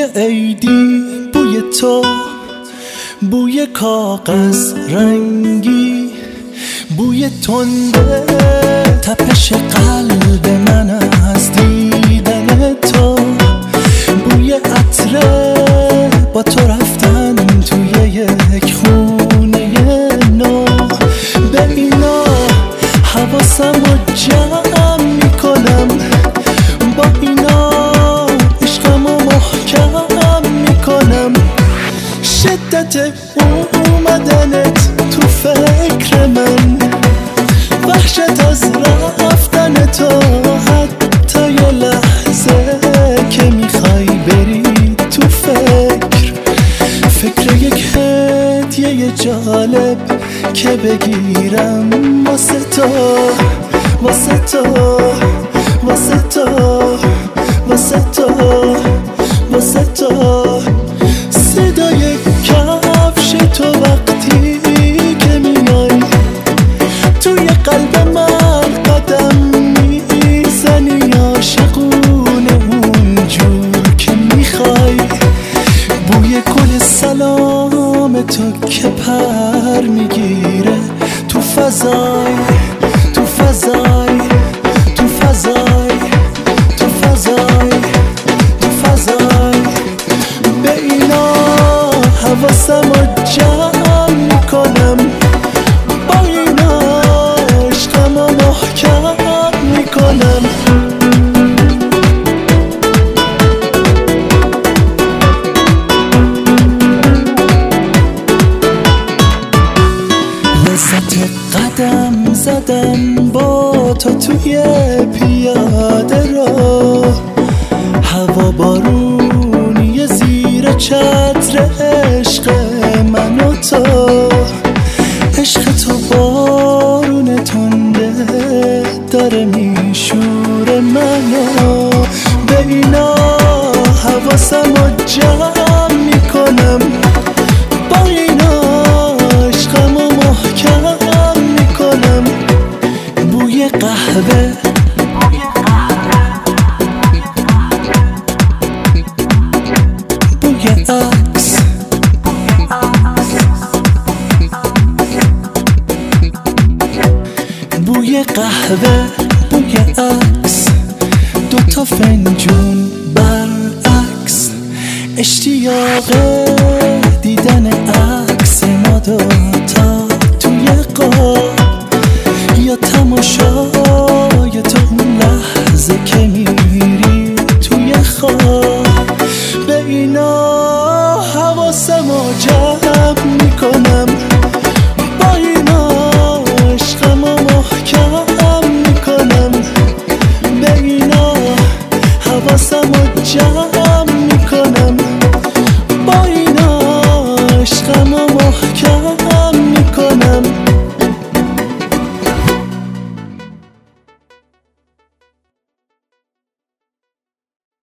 عیدی، بوی تو، بوی کاغذ رنگی، بوی تنده تپش قلب من از دیدن تو، بوی عطره با تو رفتن توی یک خونه نو. به اینا حواسم رو جمع میکنم، با اینا عشقم رو محکم میکنم. شدت اومدنت تو فکر من، وحشت از رفتن تو، حتی یه لحظه که میخوای بری تو فکر یک هدیه جالب که بگیرم واسه تو، واسه تو، واسه تو، واسه تو، واسه تو. صدای کفش تو وقتی که میای توی قلب من قدم میزنی، عاشقونه اونجور که میخوای. بوی گل سلام تو که پر میگیره تو فضای، تو فضای، تو فضای، تو فضای، تو فضای. به اینا حواسم رو جمع میکنم، با اینا عشقم رو محکم میکنم. لذت قدم زدن با تو توی پیاده رو، هوا بارونی زیر چتر عشق من و تو. عشق تو بارون تنده داره میشوره منو. به اینا حواسم رو جمع میکنم، با اینا عشقم رو محکم میکنم. بوی قهوه، بوی عکس، بوی قهوه، بوی عکس، دوتا فنجون برعکس. اشتیاق دیدن عکس ما دوتا توی قاب، یا تماشای تو اون لحظه که میری توی خواب. به اینا حواسم رو جمع میکنم، با اینا عشقم رو محکم میکنم. به اینا حواسم رو جمع میکنم، با اینا عشقم رو محکم